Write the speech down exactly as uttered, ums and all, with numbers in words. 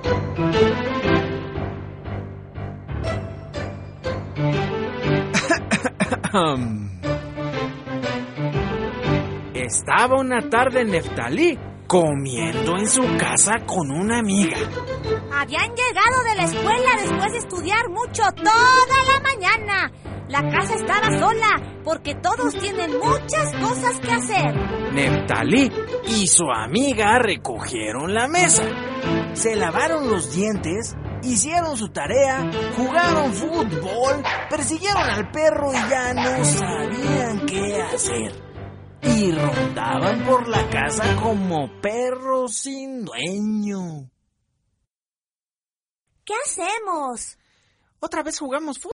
Estaba una tarde Neftalí comiendo en su casa con una amiga. Habían llegado de la escuela después de estudiar mucho toda la mañana. La casa estaba sola porque todos tienen muchas cosas que hacer. Neftalí y su amiga recogieron la mesa, se lavaron los dientes, hicieron su tarea, jugaron fútbol, persiguieron al perro y ya no sabían qué hacer. Y rondaban por la casa como perros sin dueño. ¿Qué hacemos? Otra vez jugamos fútbol.